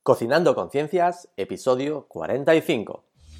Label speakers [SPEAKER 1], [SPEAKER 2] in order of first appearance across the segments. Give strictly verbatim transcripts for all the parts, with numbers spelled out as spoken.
[SPEAKER 1] Cocinando Conciencias, episodio cuarenta y cinco.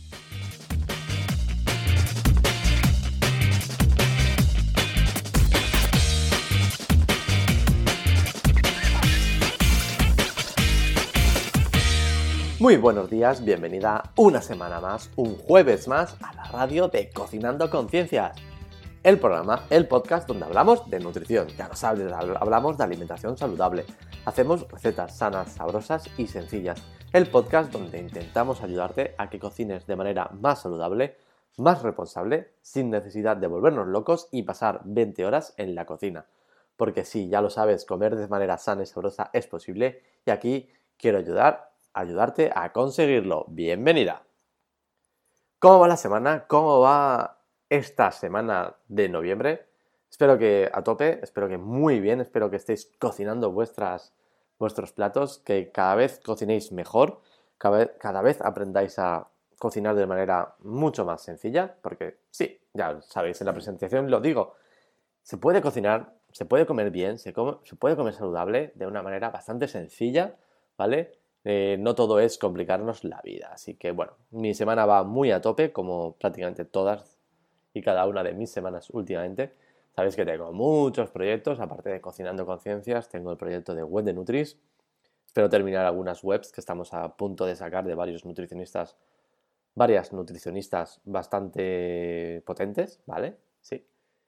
[SPEAKER 1] Muy buenos días, bienvenida una semana más, un jueves más a la radio de Cocinando Conciencias. El programa, el podcast donde hablamos de nutrición, ya lo sabes, hablamos de alimentación saludable, hacemos recetas sanas, sabrosas y sencillas. El podcast donde intentamos ayudarte a que cocines de manera más saludable, más responsable, sin necesidad de volvernos locos y pasar veinte horas en la cocina. Porque sí, ya lo sabes, comer de manera sana y sabrosa es posible y aquí quiero ayudar, ayudarte a conseguirlo. ¡Bienvenida! ¿Cómo va la semana? ¿Cómo va esta semana de noviembre? Espero que a tope, espero que muy bien, espero que estéis cocinando vuestras, vuestros platos, que cada vez cocinéis mejor, cada vez, cada vez aprendáis a cocinar de manera mucho más sencilla, porque sí, ya sabéis, en la presentación lo digo, se puede cocinar, se puede comer bien, se, come, se puede comer saludable de una manera bastante sencilla, ¿vale? Eh, no todo es complicarnos la vida, así que bueno, mi semana va muy a tope, como prácticamente todas y cada una de mis semanas últimamente. Sabéis que tengo muchos proyectos, aparte de Cocinando Conciencias, tengo el proyecto de Web de Nutris. Espero terminar algunas webs que estamos a punto de sacar de varios nutricionistas, varias nutricionistas bastante potentes, ¿vale? Sí.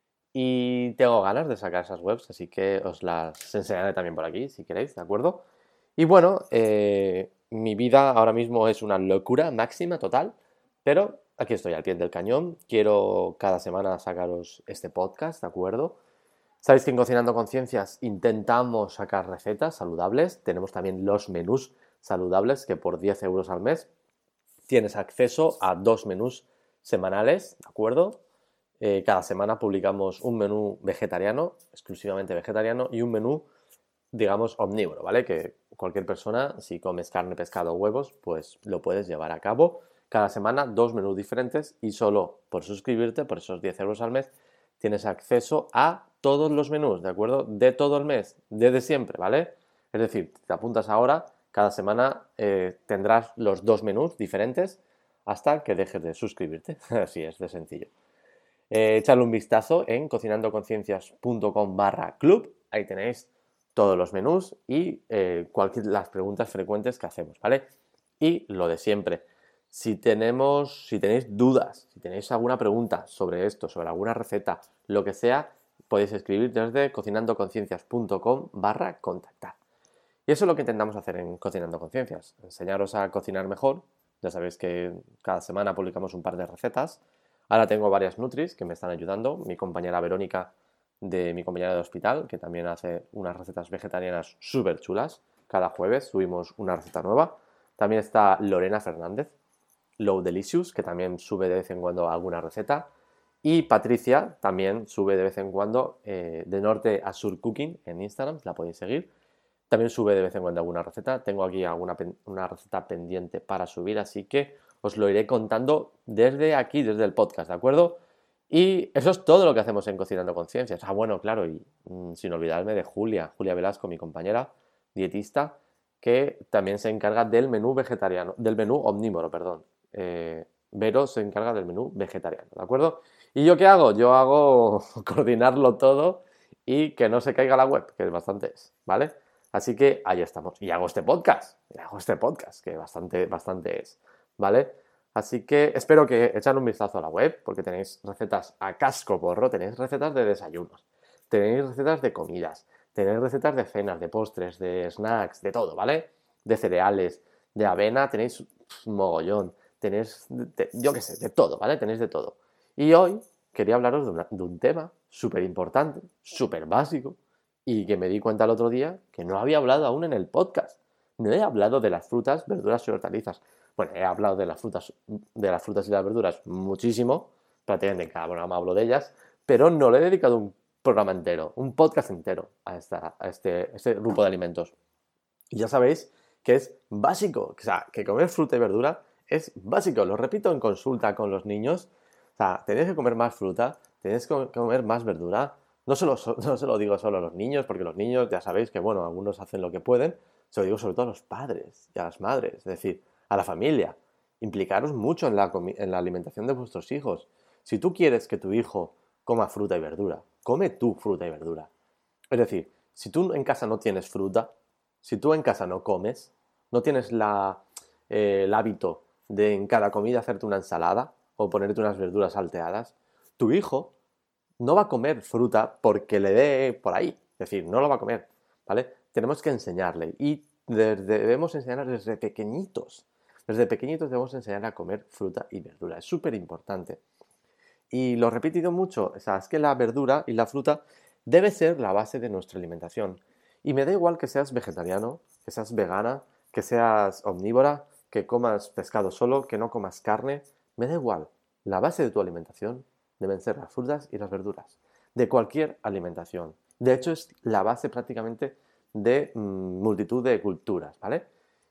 [SPEAKER 1] Y tengo ganas de sacar esas webs, así que os las enseñaré también por aquí, si queréis, ¿de acuerdo? Y bueno, eh, mi vida ahora mismo es una locura máxima, total, pero aquí estoy al pie del cañón. Quiero cada semana sacaros este podcast, ¿de acuerdo? Sabéis que en Cocinando Conciencias intentamos sacar recetas saludables. Tenemos también los menús saludables que por diez euros al mes tienes acceso a dos menús semanales, ¿de acuerdo? Eh, cada semana publicamos un menú vegetariano, exclusivamente vegetariano, y un menú, digamos, omnívoro, ¿vale? Que cualquier persona, si comes carne, pescado o huevos, pues lo puedes llevar a cabo. Cada semana dos menús diferentes y solo por suscribirte, por esos diez euros al mes, tienes acceso a todos los menús, ¿de acuerdo? De todo el mes, desde siempre, ¿vale? Es decir, te apuntas ahora, cada semana eh, tendrás los dos menús diferentes hasta que dejes de suscribirte. Así es, de sencillo. Eh, echadle un vistazo en cocinandoconciencias.com barra club, ahí tenéis todos los menús y eh, cualquier, las preguntas frecuentes que hacemos, ¿vale? Y lo de siempre. Si tenemos, si tenéis dudas, si tenéis alguna pregunta sobre esto, sobre alguna receta, lo que sea, podéis escribir desde cocinandoconciencias.com barra contactar. Y eso es lo que intentamos hacer en Cocinando Conciencias, enseñaros a cocinar mejor. Ya sabéis que cada semana publicamos un par de recetas. Ahora tengo varias nutris que me están ayudando. Mi compañera Verónica, de mi compañera de hospital, que también hace unas recetas vegetarianas súper chulas. Cada jueves subimos una receta nueva. También está Lorena Fernández, Low Delicious, que también sube de vez en cuando alguna receta. Y Patricia también sube de vez en cuando eh, de norte a sur cooking en Instagram, la podéis seguir. También sube de vez en cuando alguna receta. Tengo aquí alguna una receta pendiente para subir, así que os lo iré contando desde aquí, desde el podcast, ¿de acuerdo? Y eso es todo lo que hacemos en Cocinando Conciencias. Ah, bueno, claro, y mmm, sin olvidarme de Julia, Julia Velasco, mi compañera dietista, que también se encarga del menú vegetariano, del menú omnívoro, perdón. Eh, Vero se encarga del menú vegetariano, ¿de acuerdo? ¿Y yo qué hago? Yo hago coordinarlo todo y que no se caiga la web, que es bastante es, ¿vale? Así que ahí estamos. Y hago este podcast, y hago este podcast, que bastante, bastante es, ¿vale? Así que espero que echar un vistazo a la web, porque tenéis recetas a casco porro, tenéis recetas de desayunos, tenéis recetas de comidas, tenéis recetas de cenas, de postres, de snacks, de todo, ¿vale? De cereales, de avena, tenéis mogollón. Tenéis, de, yo qué sé, de todo, ¿vale? Tenéis de todo. Y hoy quería hablaros de, una, de un tema súper importante, súper básico, y que me di cuenta el otro día que no había hablado aún en el podcast. No he hablado de las frutas, verduras y hortalizas. Bueno, he hablado de las frutas, de las frutas y las verduras muchísimo, prácticamente en cada programa hablo de ellas, pero no le he dedicado un programa entero, un podcast entero a, esta, a este, este grupo de alimentos. Y ya sabéis que es básico, o sea, que comer fruta y verdura es básico, lo repito en consulta con los niños. O sea, tenéis que comer más fruta, tenéis que comer más verdura. No, solo, no se lo digo solo a los niños, porque los niños ya sabéis que, bueno, algunos hacen lo que pueden, Se lo digo sobre todo a los padres y a las madres, es decir, a la familia. Implicaros mucho en la, en la alimentación de vuestros hijos. Si tú quieres que tu hijo coma fruta y verdura, come tú fruta y verdura. Es decir, si tú en casa no tienes fruta, si tú en casa no comes, no tienes la, eh, el hábito de en cada comida hacerte una ensalada o ponerte unas verduras salteadas, tu hijo no va a comer fruta porque le dé por ahí. Es decir, no lo va a comer, ¿vale? Tenemos que enseñarle y debemos enseñarle desde pequeñitos. Desde pequeñitos debemos enseñar a comer fruta y verdura. Es súper importante. Y lo he repetido mucho, o sea, es que la verdura y la fruta debe ser la base de nuestra alimentación. Y me da igual que seas vegetariano, que seas vegana, que seas omnívora, que comas pescado solo, que no comas carne, me da igual. La base de tu alimentación deben ser las frutas y las verduras, de cualquier alimentación. De hecho, es la base prácticamente de mmm, multitud de culturas, ¿vale?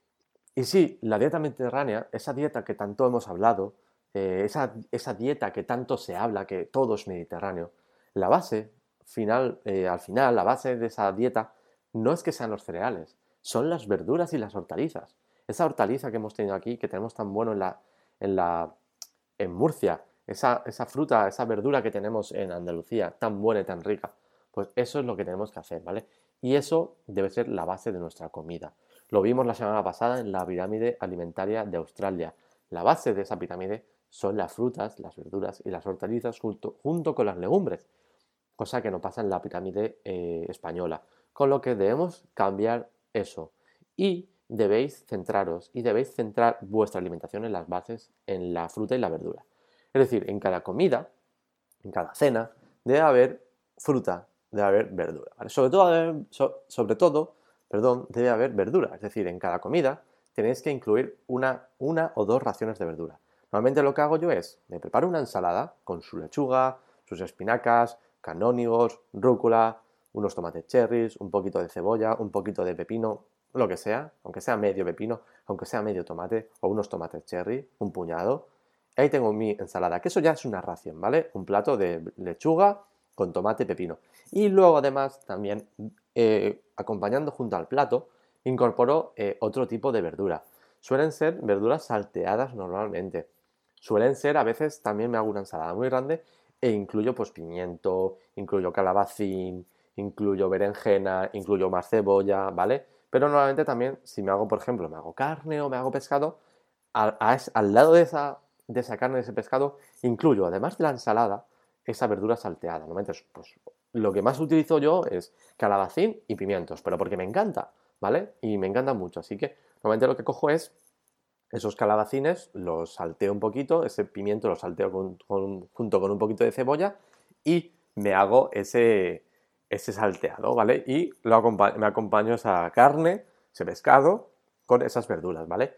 [SPEAKER 1] Y sí, la dieta mediterránea, esa dieta que tanto hemos hablado, eh, esa, esa dieta que tanto se habla, que todo es mediterráneo, la base, final, eh, al final, la base de esa dieta no es que sean los cereales, son las verduras y las hortalizas. Esa hortaliza que hemos tenido aquí, que tenemos tan bueno en, la, en, la, en Murcia, esa, esa fruta, esa verdura que tenemos en Andalucía, tan buena y tan rica, pues eso es lo que tenemos que hacer, ¿vale? Y eso debe ser la base de nuestra comida. Lo vimos la semana pasada en la pirámide alimentaria de Australia. La base de esa pirámide son las frutas, las verduras y las hortalizas junto, junto con las legumbres, cosa que no pasa en la pirámide eh, española. Con lo que debemos cambiar eso. Y debéis centraros y debéis centrar vuestra alimentación en las bases, en la fruta y la verdura. Es decir, en cada comida, en cada cena, debe haber fruta, debe haber verdura. ¿Vale? Sobre todo, so, sobre todo perdón, debe haber verdura. Es decir, en cada comida tenéis que incluir una, una o dos raciones de verdura. Normalmente lo que hago yo es, me preparo una ensalada con su lechuga, sus espinacas, canónigos, rúcula, unos tomates cherries, un poquito de cebolla, un poquito de pepino, lo que sea, aunque sea medio pepino, aunque sea medio tomate o unos tomates cherry, un puñado. Ahí tengo mi ensalada, que eso ya es una ración, ¿vale? Un plato de lechuga con tomate y pepino. Y luego además también eh, acompañando junto al plato incorporo eh, otro tipo de verdura. Suelen ser verduras salteadas normalmente. Suelen ser, a veces también me hago una ensalada muy grande e incluyo pues pimiento, incluyo calabacín, incluyo berenjena, incluyo más cebolla, ¿vale? Pero normalmente también si me hago, por ejemplo, me hago carne o me hago pescado, a, a, al lado de esa, de esa carne, de ese pescado, incluyo, además de la ensalada, esa verdura salteada. Normalmente, pues, lo que más utilizo yo es calabacín y pimientos, pero porque me encanta, ¿vale? Y me encanta mucho. Así que normalmente lo que cojo es esos calabacines, los salteo un poquito, ese pimiento lo salteo con, con, junto con un poquito de cebolla y me hago ese, ese salteado, ¿vale? Y lo acompa- me acompaño esa carne, ese pescado, con esas verduras, ¿vale?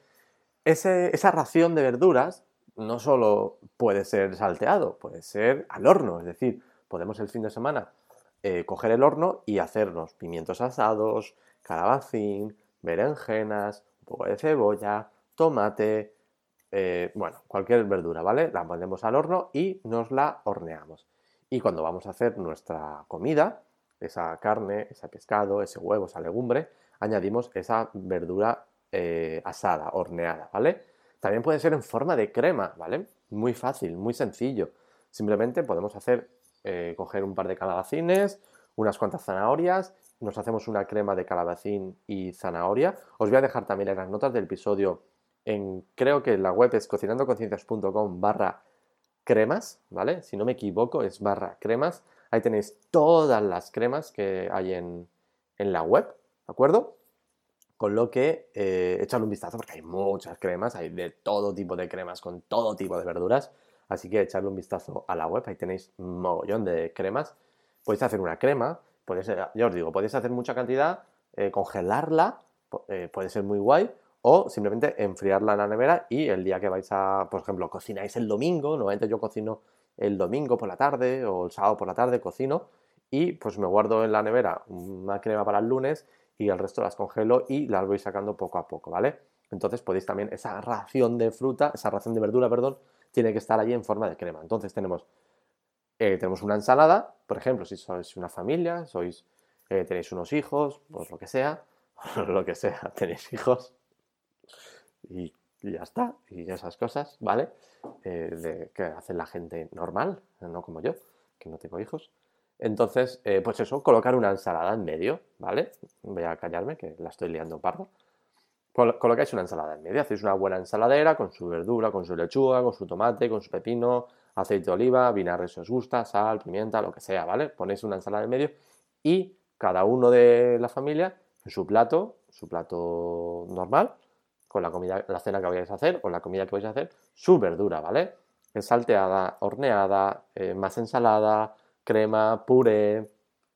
[SPEAKER 1] Ese, esa ración de verduras no solo puede ser salteado, puede ser al horno, es decir, podemos el fin de semana eh, coger el horno y hacernos pimientos asados, calabacín, berenjenas, un poco de cebolla, tomate, eh, bueno, cualquier verdura, ¿vale? La ponemos al horno y nos la horneamos. Y cuando vamos a hacer nuestra comida, esa carne, ese pescado, ese huevo, esa legumbre, añadimos esa verdura eh, asada, horneada, ¿vale? También puede ser en forma de crema, ¿vale? Muy fácil, muy sencillo. Simplemente podemos hacer, eh, coger un par de calabacines, unas cuantas zanahorias, nos hacemos una crema de calabacín y zanahoria. Os voy a dejar también en las notas del episodio, en, creo que la web es cocinandoconciencias.com barra cremas, ¿vale? Si no me equivoco es barra cremas. Ahí tenéis todas las cremas que hay en, en la web, ¿de acuerdo? Con lo que eh, echadle un vistazo porque hay muchas cremas, hay de todo tipo de cremas con todo tipo de verduras. Así que echadle un vistazo a la web, ahí tenéis un mogollón de cremas. Podéis hacer una crema, podéis, ya os digo, podéis hacer mucha cantidad, eh, congelarla, eh, puede ser muy guay, o simplemente enfriarla en la nevera y el día que vais a, por ejemplo, cocináis el domingo, normalmente yo cocino el domingo por la tarde o el sábado por la tarde cocino y pues me guardo en la nevera una crema para el lunes y el resto las congelo y las voy sacando poco a poco, ¿vale? Entonces podéis también, esa ración de fruta, esa ración de verdura, perdón, tiene que estar allí en forma de crema. Entonces tenemos, eh, tenemos una ensalada, por ejemplo, si sois una familia, sois, eh, tenéis unos hijos, pues lo que sea, lo que sea, tenéis hijos y, y ya está, y esas cosas, ¿vale? Eh, de, que hace la gente normal, no como yo, que no tengo hijos. Entonces, eh, pues eso, colocar una ensalada en medio, ¿vale? Voy a callarme, que la estoy liando pardo. Col- colocáis una ensalada en medio, hacéis una buena ensaladera con su verdura, con su lechuga, con su tomate, con su pepino, aceite de oliva, vinagre si os gusta, sal, pimienta, lo que sea, ¿vale? Ponéis una ensalada en medio y cada uno de la familia en su plato, su plato normal, con la comida, la cena que vayáis a hacer o la comida que vais a hacer, su verdura, ¿vale? Salteada, horneada, eh, más ensalada, crema, puré,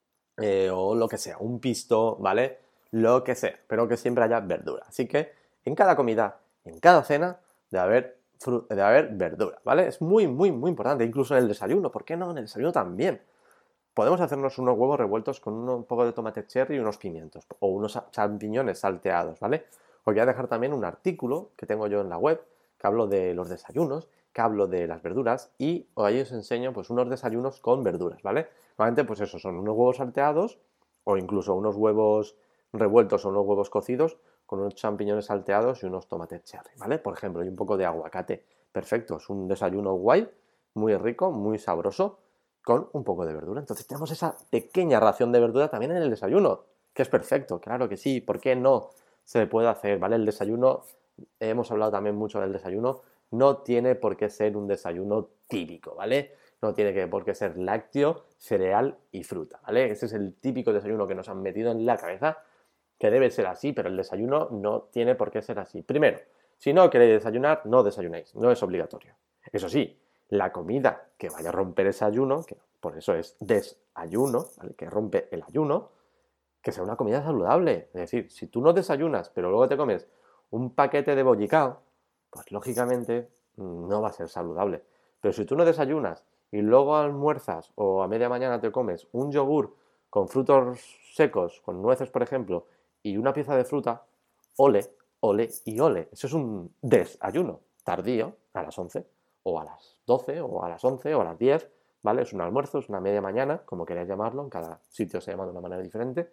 [SPEAKER 1] eh, o lo que sea, un pisto, ¿vale? Lo que sea, pero que siempre haya verdura. Así que en cada comida, en cada cena, debe haber, fru- debe haber verdura, ¿vale? Es muy, muy, muy importante, incluso en el desayuno, ¿por qué no? En el desayuno también. Podemos hacernos unos huevos revueltos con un poco de tomate cherry y unos pimientos, o unos champiñones salteados, ¿vale? Os voy a dejar también un artículo que tengo yo en la web, que hablo de los desayunos, que hablo de las verduras, y ahí os enseño pues unos desayunos con verduras, ¿vale? Normalmente pues eso, son unos huevos salteados, o incluso unos huevos revueltos o unos huevos cocidos, con unos champiñones salteados y unos tomates cherry, ¿vale? Por ejemplo, y un poco de aguacate. Perfecto, es un desayuno guay, muy rico, muy sabroso, con un poco de verdura. Entonces tenemos esa pequeña ración de verdura también en el desayuno, que es perfecto, claro que sí, ¿por qué no se puede hacer? ¿Vale? El desayuno, hemos hablado también mucho del desayuno, no tiene por qué ser un desayuno típico, ¿vale? No tiene que, por qué ser lácteo, cereal y fruta, ¿vale? Ese es el típico desayuno que nos han metido en la cabeza, que debe ser así, pero el desayuno no tiene por qué ser así. Primero, si no queréis desayunar, no desayunéis, no es obligatorio. Eso sí, la comida que vaya a romper ese ayuno, que por eso es desayuno, ¿vale? Que rompe el ayuno, que sea una comida saludable. Es decir, si tú no desayunas, pero luego te comes un paquete de bollicao, pues lógicamente no va a ser saludable. Pero si tú no desayunas y luego almuerzas o a media mañana te comes un yogur con frutos secos, con nueces, por ejemplo, y una pieza de fruta, ole, ole y ole. Eso es un desayuno tardío, a las once, o a las doce, o a las once, o a las diez, ¿vale? Es un almuerzo, es una media mañana, como queráis llamarlo, en cada sitio se llama de una manera diferente.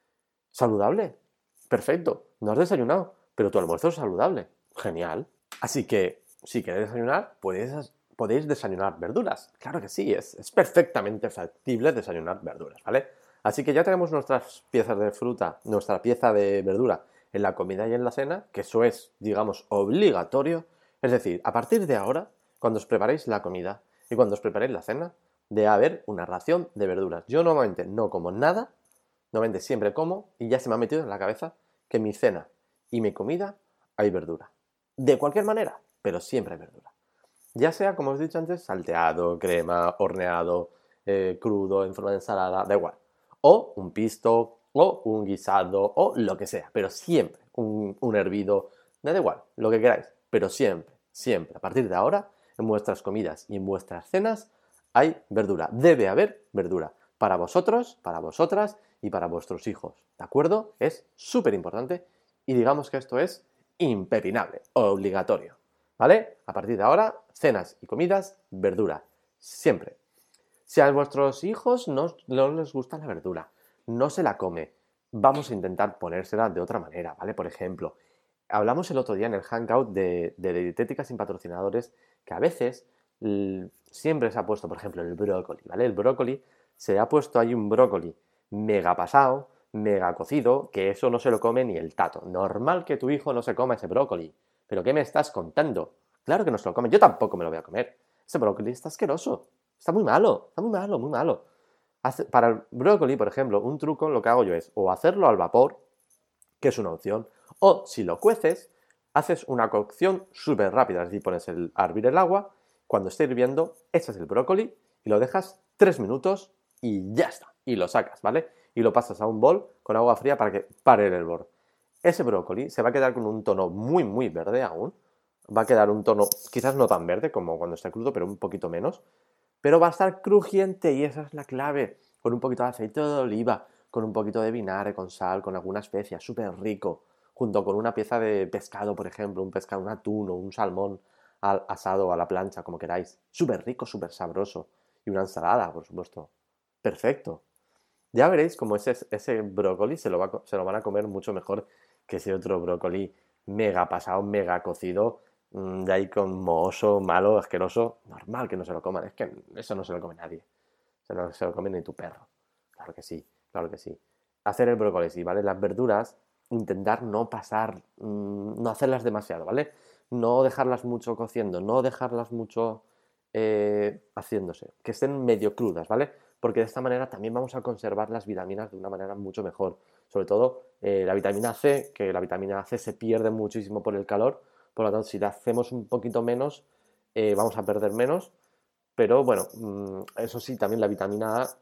[SPEAKER 1] Saludable, perfecto, no has desayunado, pero tu almuerzo es saludable, genial. Así que, si queréis desayunar, podéis, podéis desayunar verduras. Claro que sí, es, es perfectamente factible desayunar verduras, ¿vale? Así que ya tenemos nuestras piezas de fruta, nuestra pieza de verdura en la comida y en la cena, que eso es, digamos, obligatorio. Es decir, a partir de ahora, cuando os preparéis la comida y cuando os preparéis la cena, debe haber una ración de verduras. Yo normalmente no como nada, normalmente siempre como, y ya se me ha metido en la cabeza que en mi cena y mi comida hay verdura. De cualquier manera, pero siempre hay verdura. Ya sea, como os he dicho antes, salteado, crema, horneado, eh, crudo, en forma de ensalada, da igual. O un pisto, o un guisado, o lo que sea, pero siempre un, un hervido, da igual, lo que queráis, pero siempre, siempre, a partir de ahora, en vuestras comidas y en vuestras cenas hay verdura, debe haber verdura, para vosotros, para vosotras y para vuestros hijos, ¿de acuerdo? Es súper importante y digamos que esto es impepinable, obligatorio. ¿Vale? A partir de ahora, cenas y comidas, verdura. Siempre. Si a vuestros hijos no, no les gusta la verdura, no se la come, vamos a intentar ponérsela de otra manera, ¿vale? Por ejemplo, hablamos el otro día en el Hangout de, de dietética sin patrocinadores que a veces l- siempre se ha puesto, por ejemplo, el brócoli, ¿vale? El brócoli, se ha puesto ahí un brócoli mega pasado, mega cocido, que eso no se lo come ni el tato. Normal que tu hijo no se coma ese brócoli. ¿Pero qué me estás contando? Claro que no se lo come, yo tampoco me lo voy a comer. Ese brócoli está asqueroso, está muy malo, está muy malo, muy malo. Hace- para el brócoli, por ejemplo, un truco lo que hago yo es o hacerlo al vapor, que es una opción, o si lo cueces, haces una cocción súper rápida, es decir, pones el, a hervir el agua, cuando esté hirviendo, echas el brócoli y lo dejas tres minutos y ya está, y lo sacas, ¿vale? Y lo pasas a un bol con agua fría para que pare el hervor. Ese brócoli se va a quedar con un tono muy, muy verde aún, va a quedar un tono quizás no tan verde como cuando está crudo, pero un poquito menos, pero va a estar crujiente y esa es la clave, con un poquito de aceite de oliva, con un poquito de vinagre, con sal, con alguna especia, súper rico, junto con una pieza de pescado, por ejemplo, un pescado, un atún o un salmón al asado a la plancha, como queráis, súper rico, súper sabroso, y una ensalada, por supuesto, perfecto. Ya veréis cómo ese, ese brócoli se lo, va, se lo van a comer mucho mejor que ese otro brócoli mega pasado, mega cocido, de ahí con mohoso, malo, asqueroso. Normal que no se lo coman, es que eso no se lo come nadie. Eso no se lo come ni tu perro. Claro que sí, claro que sí. Hacer el brócoli, sí, ¿vale? Las verduras, intentar no pasar, mmm, no hacerlas demasiado, ¿vale? No dejarlas mucho cociendo, no dejarlas mucho eh, haciéndose, que estén medio crudas, ¿vale? Porque de esta manera también vamos a conservar las vitaminas de una manera mucho mejor. Sobre todo eh, la vitamina C, que la vitamina C se pierde muchísimo por el calor, por lo tanto, si la hacemos un poquito menos, eh, vamos a perder menos, pero bueno, eso sí, también la vitamina A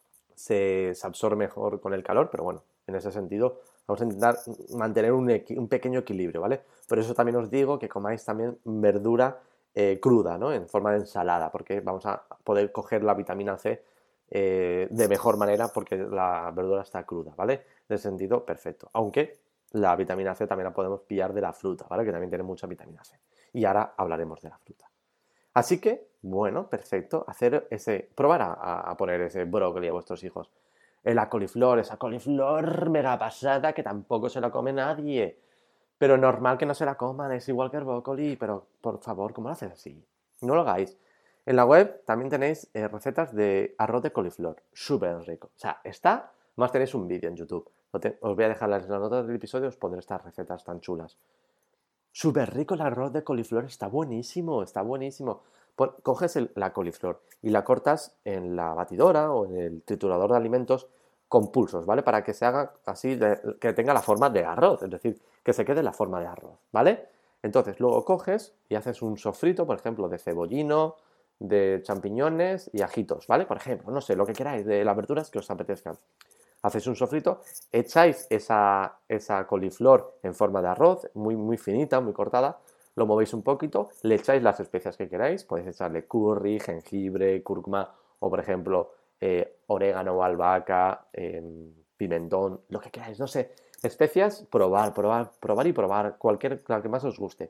[SPEAKER 1] se, se absorbe mejor con el calor, pero bueno, en ese sentido vamos a intentar mantener un, un pequeño equilibrio, ¿vale? Por eso también os digo que comáis también verdura eh, cruda, ¿no? En forma de ensalada, porque vamos a poder coger la vitamina C eh, de mejor manera porque la verdura está cruda, ¿vale? En ese sentido, perfecto. Aunque la vitamina C también la podemos pillar de la fruta, ¿vale? Que también tiene mucha vitamina C. Y ahora hablaremos de la fruta. Así que, bueno, perfecto, hacer ese, probar a, a poner ese brócoli a vuestros hijos. La coliflor, esa coliflor mega pasada que tampoco se la come nadie. Pero normal que no se la coman, es igual que el brócoli, pero por favor, ¿cómo lo haces así? No lo hagáis. En la web también tenéis eh, recetas de arroz de coliflor, súper rico. O sea, está, más tenéis un vídeo en YouTube. Os voy a dejar las notas del episodio, os pondré estas recetas tan chulas. Súper rico el arroz de coliflor, está buenísimo, está buenísimo. Pon, coges el, la coliflor y la cortas en la batidora o en el triturador de alimentos con pulsos, ¿vale? Para que se haga así, de, que tenga la forma de arroz, es decir, que se quede la forma de arroz, ¿vale? Entonces, luego coges y haces un sofrito, por ejemplo, de cebollino, de champiñones y ajitos, ¿vale? Por ejemplo, no sé, lo que queráis, de las verduras que os apetezcan. Hacéis un sofrito, echáis esa, esa coliflor en forma de arroz, muy, muy finita, muy cortada, lo movéis un poquito, le echáis las especias que queráis, podéis echarle curry, jengibre, cúrcuma o, por ejemplo, eh, orégano, albahaca, eh, pimentón, lo que queráis, no sé, especias, probar, probar, probar y probar, cualquier, la que más os guste.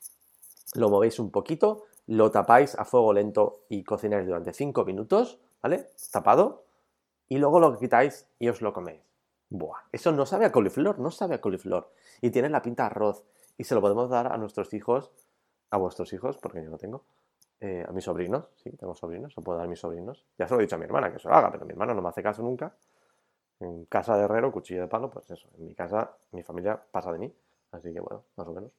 [SPEAKER 1] Lo movéis un poquito, lo tapáis a fuego lento y cocináis durante cinco minutos, ¿vale? Tapado. Y luego lo quitáis y os lo coméis. Buah, eso no sabe a coliflor, no sabe a coliflor. Y tiene la pinta de arroz. Y se lo podemos dar a nuestros hijos, a vuestros hijos, porque yo no tengo, eh, a mis sobrinos, sí, tengo sobrinos, se lo puedo dar a mis sobrinos. Ya se lo he dicho a mi hermana que se lo haga, pero mi hermana no me hace caso nunca. En casa de herrero, cuchillo de palo, pues eso. En mi casa, mi familia pasa de mí. Así que bueno, más o menos.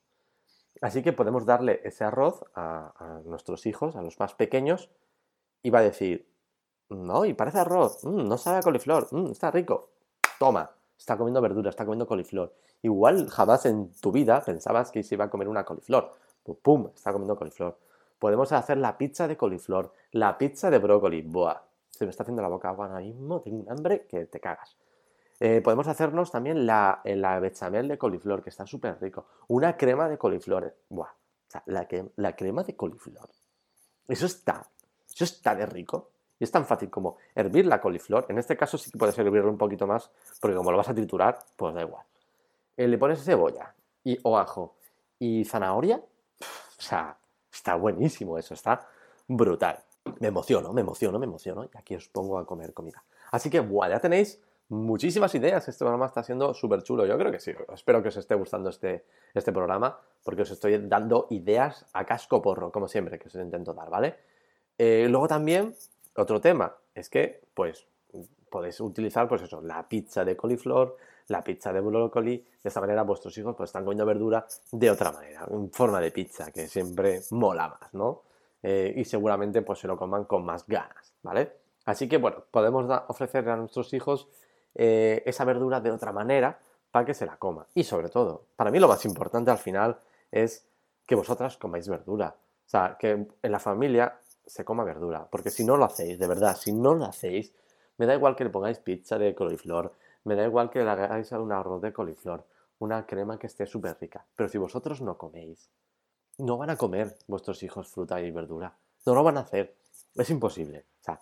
[SPEAKER 1] Así que podemos darle ese arroz a, a nuestros hijos, a los más pequeños, y va a decir, no, y parece arroz, mm, no sabe a coliflor, mm, está rico. Toma, está comiendo verdura, está comiendo coliflor. Igual jamás en tu vida pensabas que se iba a comer una coliflor. Pues pum, está comiendo coliflor. Podemos hacer la pizza de coliflor, la pizza de brócoli. Buah, se me está haciendo la boca agua ahora mismo, tengo un hambre que te cagas. Eh, podemos hacernos también la, la bechamel de coliflor, que está súper rico. Una crema de coliflor. Buah, o sea, la, la crema de coliflor. Eso está, eso está de rico. Y es tan fácil como hervir la coliflor. En este caso sí que puedes hervirlo un poquito más, porque como lo vas a triturar, pues da igual. Eh, le pones cebolla y, o ajo y zanahoria. Pff, o sea, está buenísimo eso, está brutal. Me emociono, me emociono, me emociono. Y aquí os pongo a comer comida. Así que, buah, ya tenéis muchísimas ideas. Este programa está siendo súper chulo. Yo creo que sí. Espero que os esté gustando este, este programa, porque os estoy dando ideas a casco porro, como siempre, que os intento dar, ¿vale? Eh, luego también... Otro tema es que, pues, podéis utilizar, pues eso, la pizza de coliflor, la pizza de brócoli. De esta manera vuestros hijos pues están comiendo verdura de otra manera, en forma de pizza, que siempre mola más, ¿no? Eh, y seguramente pues se lo coman con más ganas, ¿vale? Así que, bueno, podemos da- ofrecerle a nuestros hijos eh, esa verdura de otra manera para que se la coman. Y sobre todo, para mí lo más importante al final es que vosotras comáis verdura. O sea, que en la familia se coma verdura, porque si no lo hacéis, de verdad, si no lo hacéis, me da igual que le pongáis pizza de coliflor, me da igual que le hagáis un arroz de coliflor, una crema que esté súper rica, pero si vosotros no coméis, no van a comer vuestros hijos fruta y verdura, no lo van a hacer, es imposible. O sea,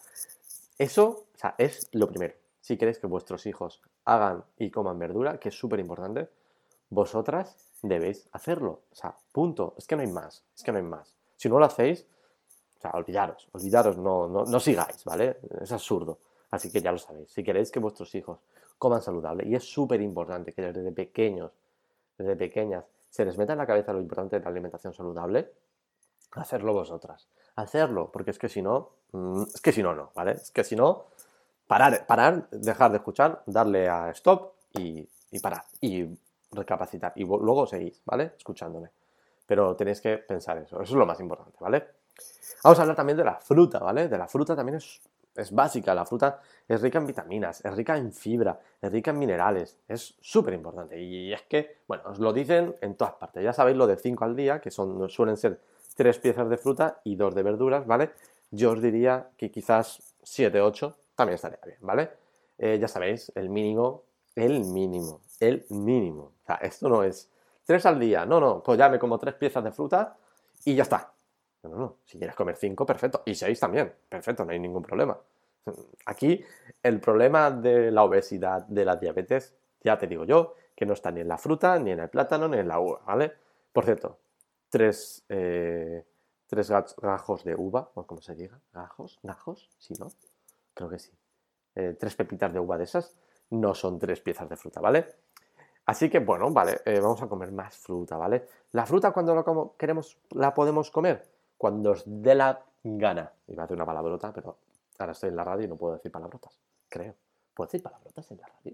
[SPEAKER 1] eso, o sea, es lo primero. Si queréis que vuestros hijos hagan y coman verdura, que es súper importante, vosotras debéis hacerlo. O sea, punto. Es que no hay más, es que no hay más. Si no lo hacéis, o sea, olvidaros, olvidaros, no, no, no sigáis, ¿vale? Es absurdo. Así que ya lo sabéis, si queréis que vuestros hijos coman saludable, y es súper importante que desde pequeños, desde pequeñas, se les meta en la cabeza lo importante de la alimentación saludable, hacerlo vosotras. Hacerlo, porque es que si no, es que si no, no, ¿vale? Es que si no, parar, parar, dejar de escuchar, darle a stop y, y parar. Y recapacitar. Y luego seguís, ¿vale? Escuchándome. Pero tenéis que pensar eso. Eso es lo más importante, ¿vale? Vamos a hablar también de la fruta, ¿vale? De la fruta también es, es básica. La fruta es rica en vitaminas, es rica en fibra, es rica en minerales. Es súper importante. Y es que, bueno, os lo dicen en todas partes. Ya sabéis lo de cinco al día, que son, suelen ser tres piezas de fruta y dos de verduras, ¿vale? Yo os diría que quizás siete, ocho también estaría bien, ¿vale? Eh, ya sabéis, el mínimo, el mínimo, el mínimo. O sea, esto no es tres al día, no, no, pues ya me como tres piezas de fruta y ya está. No, no, no, si quieres comer cinco, perfecto. Y seis también, perfecto, no hay ningún problema. Aquí el problema de la obesidad, de la diabetes, ya te digo yo, que no está ni en la fruta, ni en el plátano, ni en la uva, ¿vale? Por cierto, tres, eh, tres gajos de uva, o como se diga, gajos, gajos, sí, ¿no? Creo que sí. Eh, tres pepitas de uva de esas no son tres piezas de fruta, ¿vale? Así que, bueno, vale, eh, vamos a comer más fruta, ¿vale? La fruta cuando la como, queremos, la podemos comer cuando os dé la gana. Iba a decir una palabrota, pero ahora estoy en la radio y no puedo decir palabrotas, creo. ¿Puedo decir palabrotas en la radio?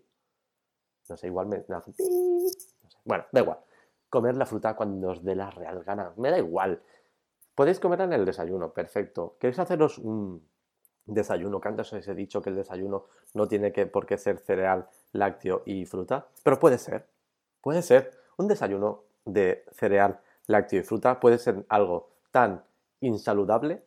[SPEAKER 1] No sé, igual me, me hacen... No sé. Bueno, da igual. Comer la fruta cuando os dé la real gana. Me da igual. Podéis comerla en el desayuno, perfecto. ¿Queréis haceros un desayuno? Que antes os he dicho que el desayuno no tiene que, por qué ser cereal, lácteo y fruta. Pero puede ser. Puede ser. Un desayuno de cereal, lácteo y fruta puede ser algo tan insaludable,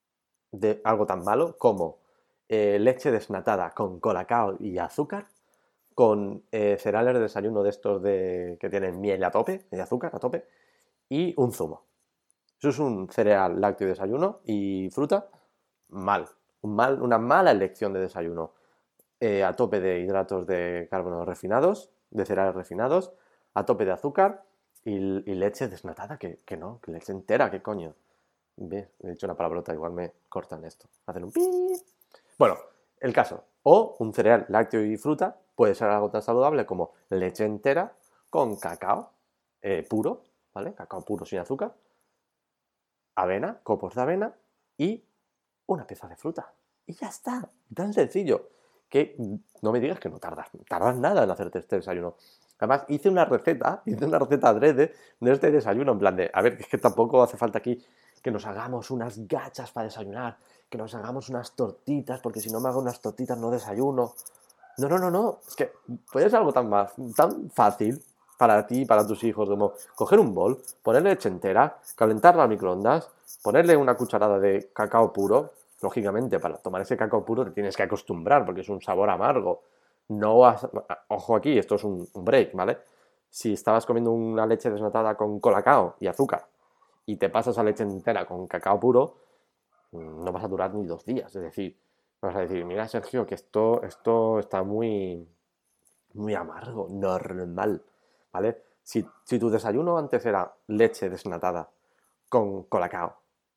[SPEAKER 1] de algo tan malo, como eh, leche desnatada con colacao y azúcar, con eh, cereales de desayuno de estos de, que tienen miel a tope, y azúcar a tope, y un zumo. Eso es un cereal, lácteo y desayuno y fruta mal. Un mal una mala elección de desayuno. Eh, a tope de hidratos de carbono refinados, de cereales refinados, a tope de azúcar y, y leche desnatada, que, que no, que leche entera, ¿qué coño? Bien, he dicho una palabrota, igual me cortan esto. Hacen un pi. Bueno, el caso. O un cereal lácteo y fruta puede ser algo tan saludable como leche entera con cacao eh, puro, ¿vale? Cacao puro sin azúcar, avena, copos de avena y una pieza de fruta. Y ya está, tan sencillo. Que no me digas que no tardas, tardas nada en hacerte este desayuno. Además, hice una receta, hice una receta adrede de este desayuno, en plan de, a ver, es que tampoco hace falta aquí que nos hagamos unas gachas para desayunar, que nos hagamos unas tortitas, porque si no me hago unas tortitas no desayuno. No, no, no, no, es que puede ser algo tan, más, tan fácil para ti y para tus hijos, como coger un bol, ponerle leche entera, calentarla al microondas, ponerle una cucharada de cacao puro. Lógicamente, para tomar ese cacao puro te tienes que acostumbrar porque es un sabor amargo. No vas... Ojo aquí, esto es un break, ¿vale? Si estabas comiendo una leche desnatada con colacao y azúcar y te pasas a leche entera con cacao puro, no vas a durar ni dos días. Es decir, vas a decir, mira, Sergio, que esto, esto está muy, muy amargo, normal, ¿vale? Si, si tu desayuno antes era leche desnatada con colacao,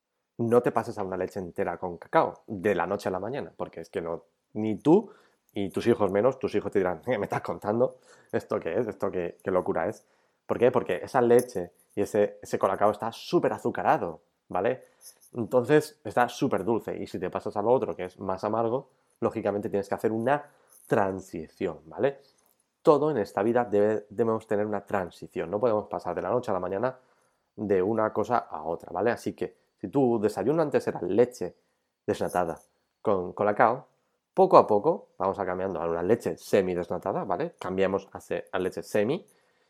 [SPEAKER 1] no te pases a una leche entera con cacao de la noche a la mañana, porque es que no, ni tú y tus hijos menos, tus hijos te dirán, ¿qué me estás contando? ¿Esto qué es? ¿Esto qué, qué locura es? ¿Por qué? Porque esa leche y ese, ese colacao está súper azucarado, ¿vale? Entonces está súper dulce y si te pasas a lo otro que es más amargo, lógicamente tienes que hacer una transición, ¿vale? Todo en esta vida debe, debemos tener una transición, no podemos pasar de la noche a la mañana de una cosa a otra, ¿vale? Así que si tu desayuno antes era leche desnatada con colacao, poco a poco vamos a cambiando a una leche semi desnatada, ¿vale? Cambiamos a, se, a leche semi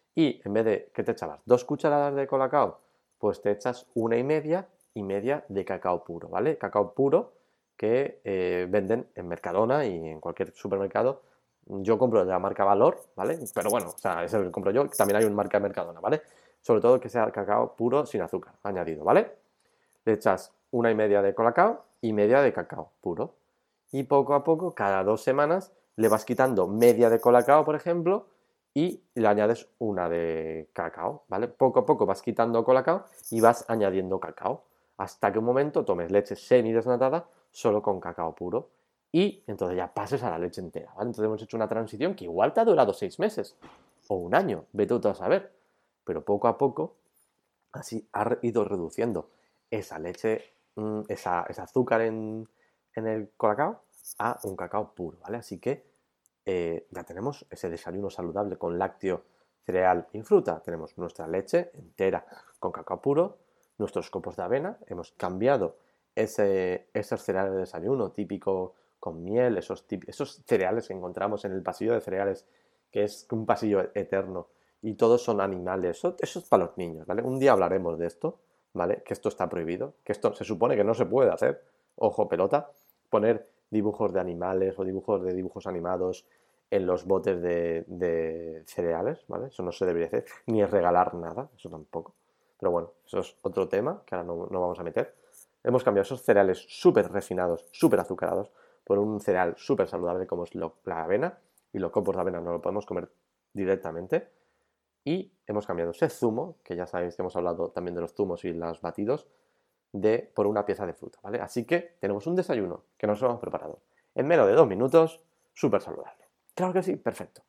[SPEAKER 1] y en vez de que te echabas dos cucharadas de colacao, pues te echas una y media y media de cacao puro, ¿vale? Cacao puro que eh, venden en Mercadona y en cualquier supermercado. Yo compro de la marca Valor, ¿vale? Pero bueno, o sea, es el que compro yo. También hay una marca de Mercadona, ¿vale? Sobre todo que sea cacao puro sin azúcar añadido, ¿vale? Le echas una y media de colacao y media de cacao puro. Y poco a poco, cada dos semanas, le vas quitando media de colacao, por ejemplo, y le añades una de cacao, ¿vale? Poco a poco vas quitando colacao y vas añadiendo cacao, hasta que un momento tomes leche semi desnatada solo con cacao puro. y entonces ya pases a la leche entera, ¿vale? Entonces hemos hecho una transición que igual te ha durado seis meses o un año, vete tú a saber, pero poco a poco así ha ido reduciendo esa leche, esa, ese azúcar en, en el colacao a un cacao puro, ¿vale? Así que eh, ya tenemos ese desayuno saludable con lácteo, cereal y fruta. Tenemos nuestra leche entera con cacao puro, nuestros copos de avena, hemos cambiado ese, esos cereales de desayuno típico con miel, esos, esos cereales que encontramos en el pasillo de cereales, que es un pasillo eterno, y todos son animales, eso, eso es para los niños, ¿vale? Un día hablaremos de esto, ¿vale? Que esto está prohibido, que esto se supone que no se puede hacer, ojo pelota, poner dibujos de animales o dibujos de dibujos animados en los botes de, de cereales, ¿vale? Eso no se debería hacer, ni es regalar nada, eso tampoco. Pero bueno, eso es otro tema que ahora no, no vamos a meter. Hemos cambiado esos cereales súper refinados, súper azucarados, por un cereal súper saludable como es lo, la avena, y los copos de avena no lo podemos comer directamente. Y hemos cambiado ese zumo, que ya sabéis que hemos hablado también de los zumos y los batidos, de, por una pieza de fruta, ¿vale? Así que tenemos un desayuno que nos hemos preparado en menos de dos minutos, súper saludable. Claro que sí, perfecto.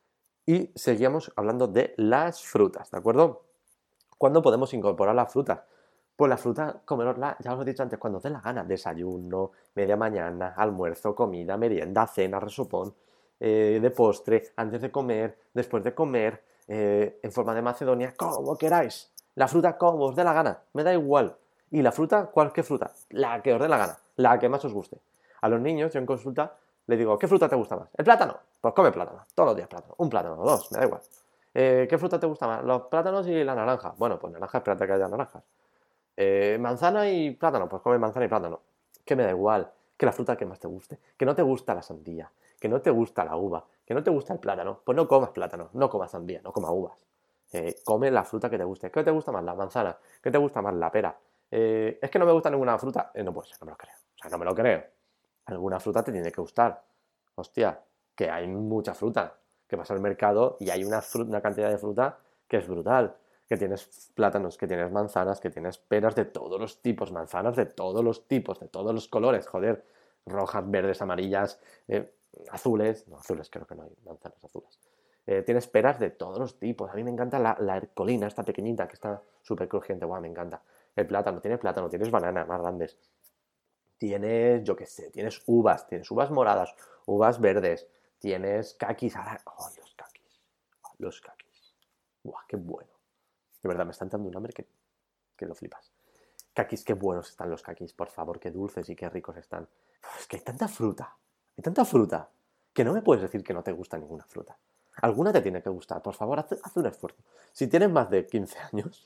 [SPEAKER 1] Y seguíamos hablando de las frutas, ¿de acuerdo? ¿Cuándo podemos incorporar la fruta? Pues la fruta, comerosla, ya os he dicho antes, cuando os dé la gana. Desayuno, media mañana, almuerzo, comida, merienda, cena, resopón, eh, de postre, antes de comer, después de comer, eh, en forma de macedonia, como queráis. La fruta como os dé la gana, me da igual. ¿Y la fruta? ¿Cuál qué fruta? La que os dé la gana, la que más os guste. A los niños, yo en consulta, les digo, ¿qué fruta te gusta más? ¿El plátano? Pues come plátano, todos los días plátano. Un plátano, dos, me da igual. Eh, ¿Qué fruta te gusta más? Los plátanos y la naranja. Bueno, pues naranja, espérate que haya naranjas. Eh, manzana y plátano, pues come manzana y plátano. Que me da igual, que la fruta que más te guste. Que no te gusta la sandía, que no te gusta la uva, que no te gusta el plátano, pues no comas plátano, no comas sandía, no comas uvas. Eh, come la fruta que te guste. ¿Qué te gusta más? La manzana. ¿Qué te gusta más? La pera. Eh, es que no me gusta ninguna fruta. Eh, no puede ser, no me lo creo. O sea, no me lo creo. Alguna fruta te tiene que gustar. Hostia, que hay mucha fruta. Que vas al mercado y hay una, fruta, una cantidad de fruta que es brutal. Que tienes plátanos, que tienes manzanas, que tienes peras de todos los tipos, manzanas de todos los tipos, de todos los colores, joder, rojas, verdes, amarillas, eh, azules, no, azules creo que no hay manzanas azules. Eh, tienes peras de todos los tipos, a mí me encanta la, la ercolina, esta pequeñita que está súper crujiente, guau, me encanta. El plátano, tienes plátano, tienes banana, más grandes. Tienes, yo qué sé, tienes uvas, tienes uvas moradas, uvas verdes, tienes kakis, ahora, oh, los kakis, oh, los kakis, guau, qué bueno. De verdad, me están dando un hambre que, que lo flipas. Kakis, qué buenos están los kakis, por favor, qué dulces y qué ricos están. Es que hay tanta fruta, hay tanta fruta, que no me puedes decir que no te gusta ninguna fruta. Alguna te tiene que gustar, por favor, haz, haz un esfuerzo. Si tienes más de quince años,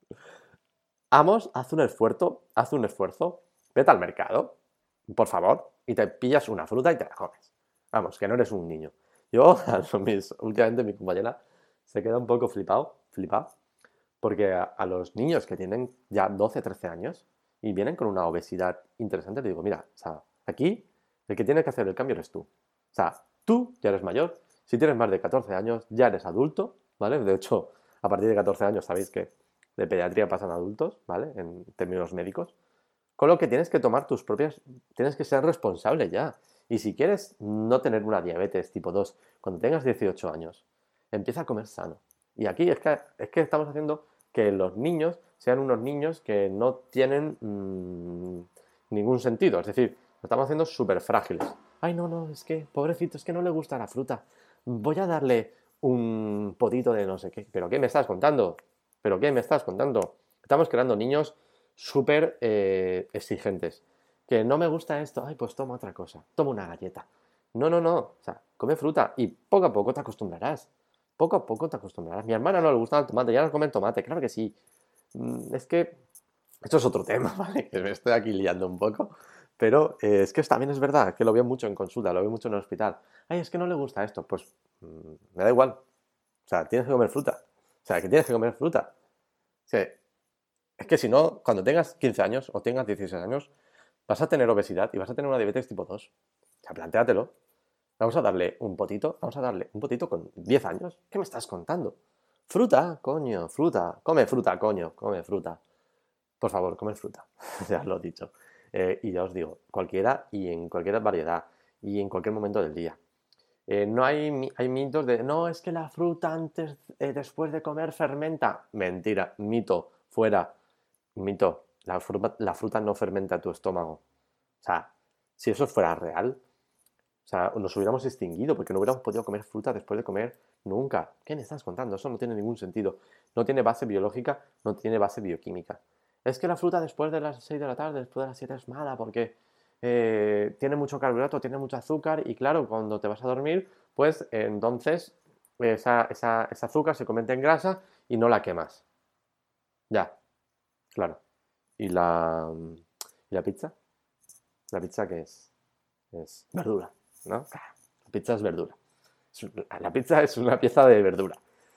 [SPEAKER 1] vamos, haz un esfuerzo, haz un esfuerzo, vete al mercado, por favor, y te pillas una fruta y te la comes. Vamos, que no eres un niño. Yo, mis, últimamente mi compañera se queda un poco flipado, flipado, porque a, a los niños que tienen ya doce, trece años y vienen con una obesidad interesante, le digo, mira, o sea, aquí el que tiene que hacer el cambio eres tú. O sea, tú ya eres mayor, si tienes más de catorce años ya eres adulto, ¿vale? De hecho, a partir de catorce años sabéis que de pediatría pasan a adultos, ¿vale? En términos médicos. Con lo que tienes que tomar tus propias, tienes que ser responsable ya. Y si quieres no tener una diabetes tipo dos cuando tengas dieciocho años, empieza a comer sano. Y aquí es que, es que estamos haciendo que los niños sean unos niños que no tienen mmm, ningún sentido. Es decir, lo estamos haciendo súper frágiles. Ay, no, no, es que, pobrecito, es que no le gusta la fruta. Voy a darle un potito de no sé qué. ¿Pero qué me estás contando? ¿Pero qué me estás contando? Estamos creando niños súper eh, exigentes. Que no me gusta esto, ay, pues toma otra cosa. Toma una galleta. No, no, no. O sea, come fruta y poco a poco te acostumbrarás. Poco a poco te acostumbrarás. A mi hermana no le gusta el tomate, ya no come tomate, claro que sí. Es que esto es otro tema, ¿vale? Que me estoy aquí liando un poco. Pero eh, es que también es verdad, que lo veo mucho en consulta, lo veo mucho en el hospital. Ay, es que no le gusta esto. Pues mmm, me da igual. O sea, tienes que comer fruta. O sea, que tienes que comer fruta. O sea, es que si no, cuando tengas quince años o tengas dieciséis años, vas a tener obesidad y vas a tener una diabetes tipo dos. O sea, plantéatelo. Vamos a darle un potito, vamos a darle un potito con diez años. ¿Qué me estás contando? Fruta, coño, fruta. Come fruta, coño, come fruta. Por favor, come fruta. Ya os lo he dicho. Eh, y ya os digo, cualquiera y en cualquier variedad. y en cualquier momento del día. Eh, no hay, hay mitos de, no, es que la fruta antes, eh, después de comer fermenta. Mentira, mito, fuera, mito. La fruta, la fruta no fermenta tu estómago. O sea, si eso fuera real, o sea, nos hubiéramos extinguido porque no hubiéramos podido comer fruta después de comer nunca. ¿Qué me estás contando? Eso no tiene ningún sentido. No tiene base biológica, no tiene base bioquímica. Es que la fruta después de las seis de la tarde, después de las siete es mala porque eh, tiene mucho carbohidrato, tiene mucho azúcar y claro, cuando te vas a dormir, pues eh, entonces esa, esa, ese azúcar se convierte en grasa y no la quemas. Ya, claro. ¿Y la, y la pizza? ¿La pizza qué es? Es verdura, ¿no? La pizza es verdura. La pizza es una pieza de verdura.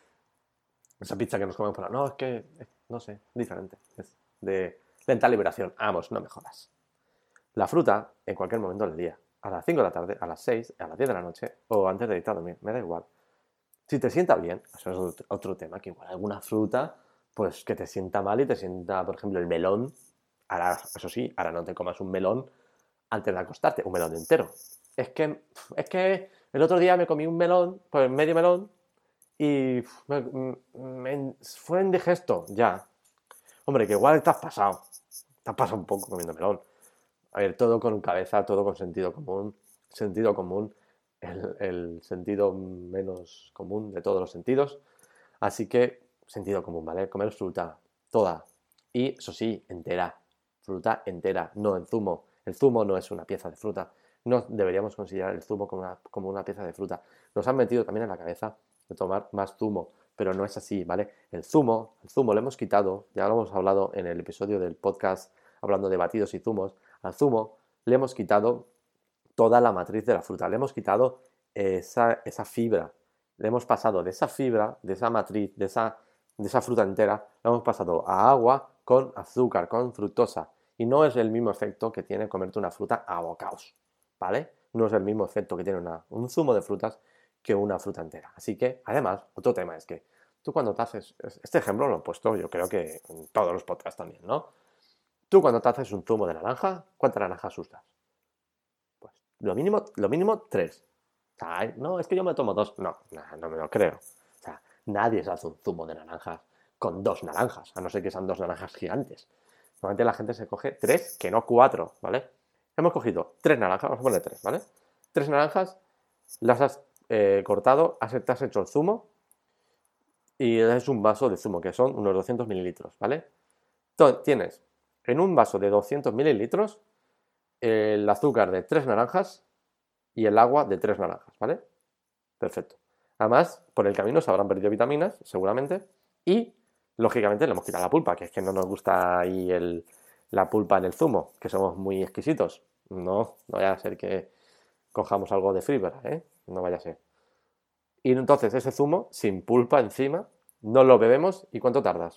[SPEAKER 1] Esa pizza que nos comemos por la... No, es que, no sé, diferente. Es de lenta liberación. Vamos, no me jodas. La fruta, en cualquier momento del día. A las cinco de la tarde, a las seis, a las diez de la noche o antes de irte a dormir. Me da igual. Si te sienta bien, eso es otro, otro tema, que igual alguna fruta, pues que te sienta mal y te sienta, por ejemplo, el melón. Ahora, eso sí, ahora no te comas un melón antes de acostarte, un melón entero. Es que, es que el otro día me comí un melón, pues medio melón, y me, me, fue indigesto, ya. Hombre, que igual te has pasado. Te has pasado un poco comiendo melón. A ver, todo con cabeza, todo con sentido común. Sentido común, el, el sentido menos común de todos los sentidos. Así que, sentido común, ¿vale? Comer fruta, toda. Y, eso sí, entera. Fruta entera, no en zumo. El zumo no es una pieza de fruta. No deberíamos considerar el zumo como una, como una pieza de fruta. Nos han metido también en la cabeza de tomar más zumo, pero no es así, ¿vale? El zumo, el zumo lo hemos quitado, ya lo hemos hablado en el episodio del podcast hablando de batidos y zumos. Al zumo le hemos quitado toda la matriz de la fruta, le hemos quitado esa, esa fibra, le hemos pasado de esa fibra, de esa matriz, de esa, de esa fruta entera, le hemos pasado a agua con azúcar, con fructosa. Y no es el mismo efecto que tiene comerte una fruta a bocaos, ¿vale? No es el mismo efecto que tiene una, un zumo de frutas que una fruta entera. Así que, además, otro tema es que tú cuando te haces, este ejemplo lo he puesto yo creo que en todos los podcasts también, ¿no? Tú cuando te haces un zumo de naranja, ¿cuántas naranjas usas? Pues lo mínimo, lo mínimo tres. O sea, no, es que yo me tomo dos. No, no, no me lo creo. O sea, nadie se hace un zumo de naranjas con dos naranjas, a no ser que sean dos naranjas gigantes. Normalmente la gente se coge tres, que no cuatro, ¿vale? Hemos cogido tres naranjas, vamos a poner tres, ¿vale? Tres naranjas, las has eh, cortado, has, te has hecho el zumo y es un vaso de zumo, que son unos doscientos mililitros, ¿vale? Entonces, tienes en un vaso de doscientos mililitros el azúcar de tres naranjas y el agua de tres naranjas, ¿vale? Perfecto. Además, por el camino se habrán perdido vitaminas, seguramente, y, lógicamente, le hemos quitado la pulpa, que es que no nos gusta ahí el, la pulpa en el zumo, que somos muy exquisitos. No, no vaya a ser que cojamos algo de fibra, ¿eh? No vaya a ser. Y entonces ese zumo, sin pulpa encima, no lo bebemos. ¿Y cuánto tardas?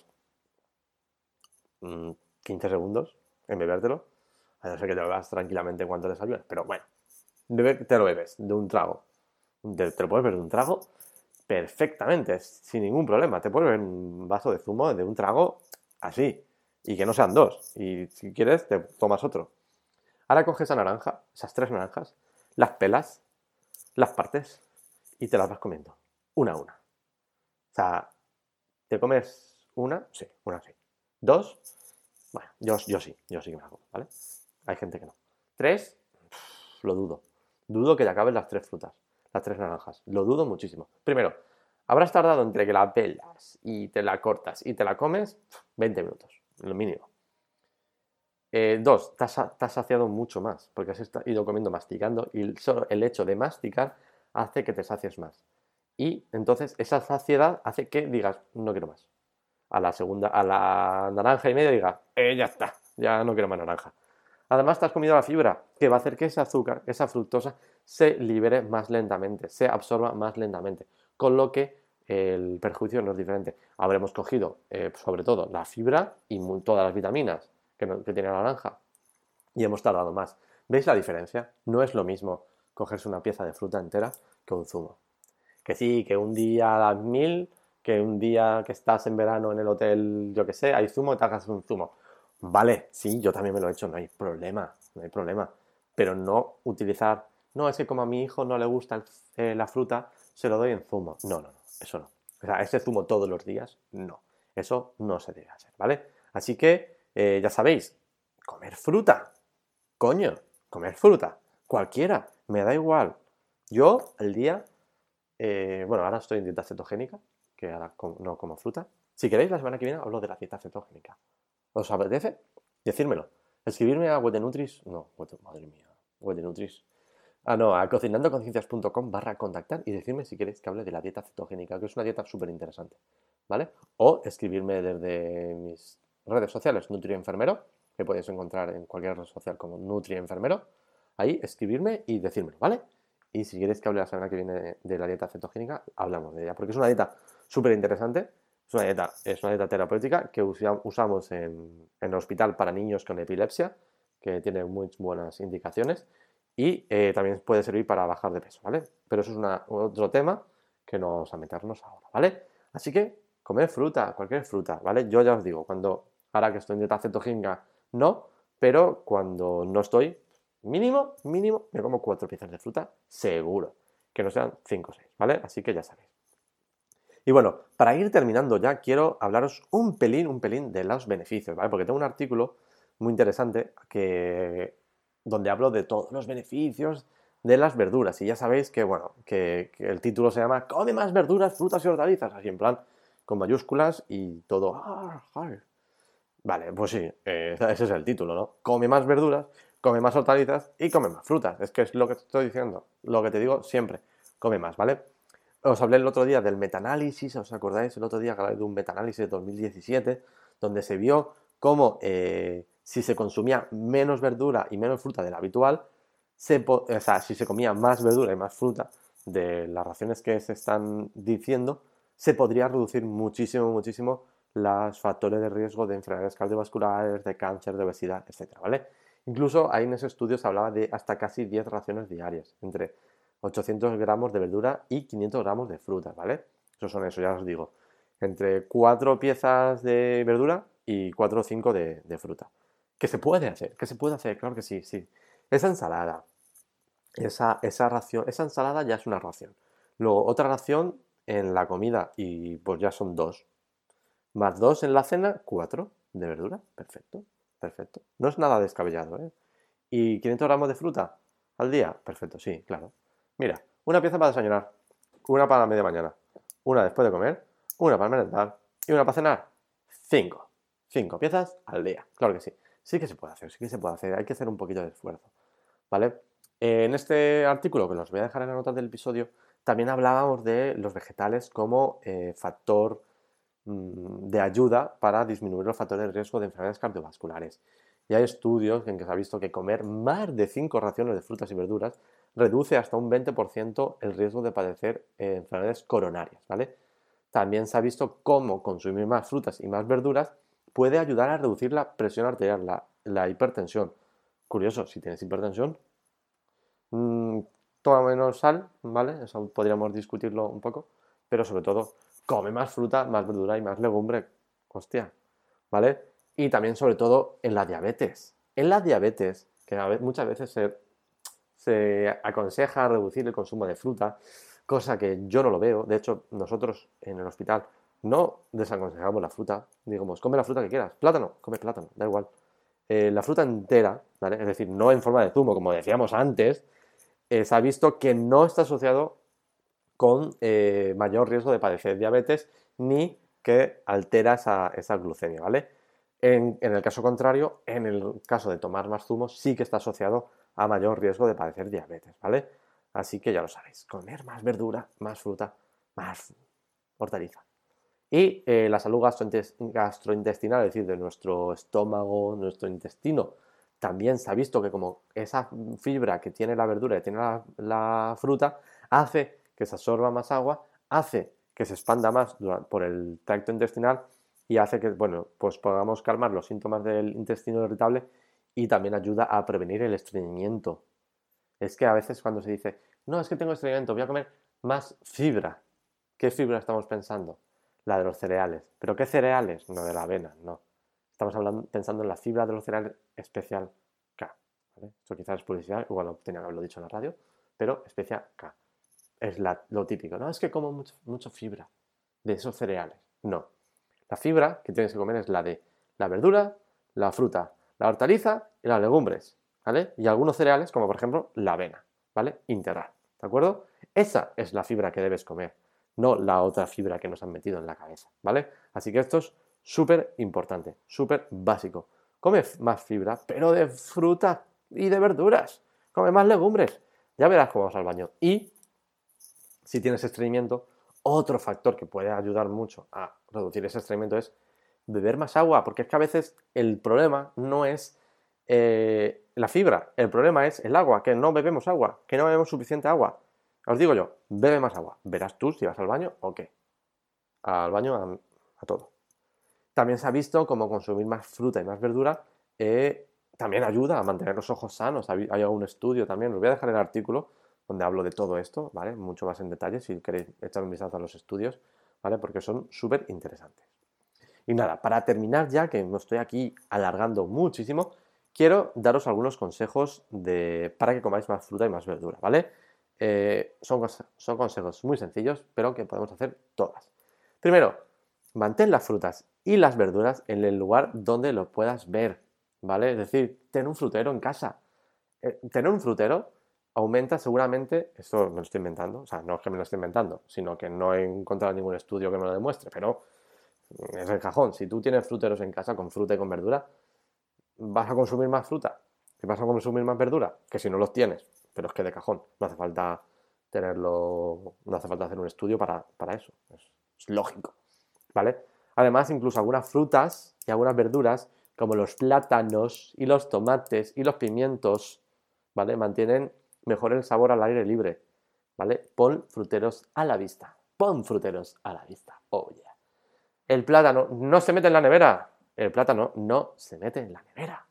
[SPEAKER 1] Mm, quince segundos en bebértelo. A no ser que te lo bebas tranquilamente en cuanto desayunas. Pero bueno, te lo bebes de un trago. Te, te lo puedes beber de un trago perfectamente, sin ningún problema. Te puedes beber un vaso de zumo de un trago así. Y que no sean dos. Y si quieres, te tomas otro. Ahora coges esa naranja, esas tres naranjas, las pelas, las partes y te las vas comiendo. Una a una. O sea, ¿te comes una? Sí, una sí. ¿Dos? Bueno, yo, yo sí, yo sí que me la como, ¿vale? Hay gente que no. ¿Tres? Pff, lo dudo. Dudo que te acabes las tres frutas, las tres naranjas. Lo dudo muchísimo. Primero, habrás tardado entre que la pelas y te la cortas y te la comes veinte minutos, lo mínimo. Eh, dos, te has, te has saciado mucho más, porque has ido comiendo masticando y solo el hecho de masticar hace que te sacies más. Y entonces esa saciedad hace que digas, no quiero más. A la segunda, a la naranja y media digas, eh, ya está, ya no quiero más naranja. Además te has comido la fibra, que va a hacer que ese azúcar, esa fructosa, se libere más lentamente, se absorba más lentamente. Con lo que el perjuicio no es diferente. Habremos cogido, eh, sobre todo, la fibra y muy, todas las vitaminas que, no, que tiene la naranja. Y hemos tardado más. ¿Veis la diferencia? No es lo mismo cogerse una pieza de fruta entera que un zumo. Que sí, que un día a las mil, que un día que estás en verano en el hotel, yo que sé, hay zumo y te hagas un zumo. Vale, sí, yo también me lo he hecho, no hay problema, no hay problema. Pero no utilizar no, es que como a mi hijo no le gusta el- eh, la fruta, se lo doy en zumo. No, no, no, eso no. O sea, ese zumo todos los días, no. Eso no se debe hacer, ¿vale? Así que, eh, ya sabéis, comer fruta. Coño, comer fruta. Cualquiera, me da igual. Yo, al día, eh, bueno, ahora estoy en dieta cetogénica, que ahora com- no como fruta. Si queréis, la semana que viene hablo de la dieta cetogénica. ¿Os apetece? Decírmelo. Escribirme a Wedenutris. No, Wet- madre mía. Wedenutris. Ah, no, a cocinandoconciencias.com barra contactar y decirme si queréis que hable de la dieta cetogénica, que es una dieta súper interesante, ¿vale? O escribirme desde mis redes sociales, NutriEnfermero, que podéis encontrar en cualquier red social como NutriEnfermero. Ahí escribirme y decírmelo, ¿vale? Y si queréis que hable la semana que viene de, de la dieta cetogénica, hablamos de ella, porque es una dieta súper interesante, es una dieta, es una dieta terapéutica que usa- usamos en, en el hospital para niños con epilepsia, que tiene muy buenas indicaciones y eh, también puede servir para bajar de peso, ¿vale? Pero eso es una, otro tema que no vamos a meternos ahora, ¿vale? Así que comer fruta, cualquier fruta, ¿vale? Yo ya os digo, cuando, ahora que estoy en dieta cetogénica, no, pero cuando no estoy, mínimo, mínimo, me como cuatro piezas de fruta, seguro, que no sean cinco o seis, ¿vale? Así que ya sabéis. Y bueno, para ir terminando ya, quiero hablaros un pelín, un pelín de los beneficios, ¿vale? Porque tengo un artículo muy interesante que, donde hablo de todos los beneficios de las verduras. Y ya sabéis que, bueno, que, que el título se llama Come más verduras, frutas y hortalizas, así en plan, con mayúsculas y todo. ¡Ah, ay! Vale, pues sí, eh, ese es el título, ¿no? Come más verduras, come más hortalizas y come más frutas. Es que es lo que te estoy diciendo, lo que te digo siempre, come más, ¿vale? Os hablé el otro día del metaanálisis, ¿os acordáis? El otro día hablé de un metaanálisis de dos mil diecisiete, donde se vio cómo eh, si se consumía menos verdura y menos fruta de la habitual, se po- o sea, si se comía más verdura y más fruta de las raciones que se están diciendo, se podría reducir muchísimo, muchísimo los factores de riesgo de enfermedades cardiovasculares, de cáncer, de obesidad, etcétera, ¿vale? Incluso ahí en ese estudio se hablaba de hasta casi diez raciones diarias, entre ochocientos gramos de verdura y quinientos gramos de fruta, ¿vale? Eso son eso, ya os digo. Entre cuatro piezas de verdura y cuatro o cinco de, de fruta. ¿Qué se puede hacer? ¿Qué se puede hacer? Claro que sí, sí. Esa ensalada, esa, esa ración, esa ensalada ya es una ración. Luego, otra ración en la comida y pues ya son dos. Más dos en la cena, cuatro de verdura. Perfecto, perfecto. No es nada descabellado, ¿eh? ¿Y quinientos gramos de fruta al día? Perfecto, sí, claro. Mira, una pieza para desayunar, una para la media mañana, una después de comer, una para merendar y una para cenar. Cinco. Cinco piezas al día. Claro que sí. Sí que se puede hacer, sí que se puede hacer. Hay que hacer un poquito de esfuerzo, ¿vale? En este artículo, que los voy a dejar en la nota del episodio, también hablábamos de los vegetales como eh, factor mmm, de ayuda para disminuir los factores de riesgo de enfermedades cardiovasculares. Y hay estudios en que se ha visto que comer más de cinco raciones de frutas y verduras reduce hasta un veinte por ciento el riesgo de padecer eh, enfermedades coronarias, ¿vale? También se ha visto cómo consumir más frutas y más verduras puede ayudar a reducir la presión arterial, la, la hipertensión. Curioso, si tienes hipertensión, mmm, toma menos sal, ¿vale? Eso podríamos discutirlo un poco, pero sobre todo, come más fruta, más verdura y más legumbre. Hostia, ¿vale? Y también, sobre todo, en la diabetes. En la diabetes, que a ve- muchas veces se, se aconseja reducir el consumo de fruta, cosa que yo no lo veo. De hecho, nosotros en el hospital no desaconsejamos la fruta. Digamos, come la fruta que quieras. Plátano, come plátano, da igual. Eh, la fruta entera, ¿vale? Es decir, no en forma de zumo, como decíamos antes, eh, se ha visto que no está asociado con eh, mayor riesgo de padecer diabetes ni que altera esa, esa glucemia, ¿vale? En, en, el caso contrario, en el caso de tomar más zumo, sí que está asociado a mayor riesgo de padecer diabetes, ¿vale? Así que ya lo sabéis, comer más verdura, más fruta, más hortaliza. Y eh, la salud gastrointestinal, es decir, de nuestro estómago, nuestro intestino, también se ha visto que como esa fibra que tiene la verdura, que tiene la, la fruta, hace que se absorba más agua, hace que se expanda más por el tracto intestinal y hace que, bueno, pues podamos calmar los síntomas del intestino irritable y también ayuda a prevenir el estreñimiento. Es que a veces cuando se dice, no, es que tengo estreñimiento, voy a comer más fibra. ¿Qué fibra estamos pensando? La de los cereales. ¿Pero qué cereales? No de la avena, no. Estamos hablando, pensando en la fibra de los cereales especial K. ¿Vale? Esto quizás es publicidad, igual no tenía que haberlo dicho en la radio, pero especia K. Es la, lo típico, ¿no? Es que como mucho, mucho fibra de esos cereales. No. La fibra que tienes que comer es la de la verdura, la fruta, la hortaliza y las legumbres, ¿vale? Y algunos cereales, como por ejemplo la avena, ¿vale? Integral, ¿de acuerdo? Esa es la fibra que debes comer, no la otra fibra que nos han metido en la cabeza, ¿vale? Así que esto es súper importante, súper básico. Come más fibra, pero de fruta y de verduras. Come más legumbres. Ya verás cómo vas al baño. Y si tienes estreñimiento, otro factor que puede ayudar mucho a reducir ese estreñimiento es beber más agua, porque es que a veces el problema no es eh, la fibra, el problema es el agua, que no bebemos agua, que no bebemos suficiente agua. Os digo yo, bebe más agua. Verás tú si vas al baño o qué. Al baño a, a todo. También se ha visto cómo consumir más fruta y más verdura eh, también ayuda a mantener los ojos sanos. Hay, hay algún estudio también, os voy a dejar el artículo donde hablo de todo esto, ¿vale? Mucho más en detalle si queréis echar un vistazo a los estudios, ¿vale? Porque son súper interesantes. Y nada, para terminar ya, que me estoy aquí alargando muchísimo, quiero daros algunos consejos de, para que comáis más fruta y más verdura, ¿vale? Eh, son, son consejos muy sencillos, pero que podemos hacer todas. Primero, mantén las frutas y las verduras en el lugar donde lo puedas ver, ¿vale? Es decir, ten un frutero en casa. Eh, tener un frutero aumenta seguramente, esto me lo estoy inventando, o sea, no es que me lo esté inventando, sino que no he encontrado ningún estudio que me lo demuestre, pero es el cajón. Si tú tienes fruteros en casa con fruta y con verdura, vas a consumir más fruta, que vas a consumir más verdura, que si no los tienes, pero es que de cajón, no hace falta tenerlo, no hace falta hacer un estudio para, para eso, es, es lógico, ¿vale? Además, incluso algunas frutas y algunas verduras, como los plátanos y los tomates y los pimientos, ¿vale? Mantienen mejor el sabor al aire libre, ¿vale? Pon fruteros a la vista, pon fruteros a la vista, oh yeah. El plátano no se mete en la nevera, el plátano no se mete en la nevera,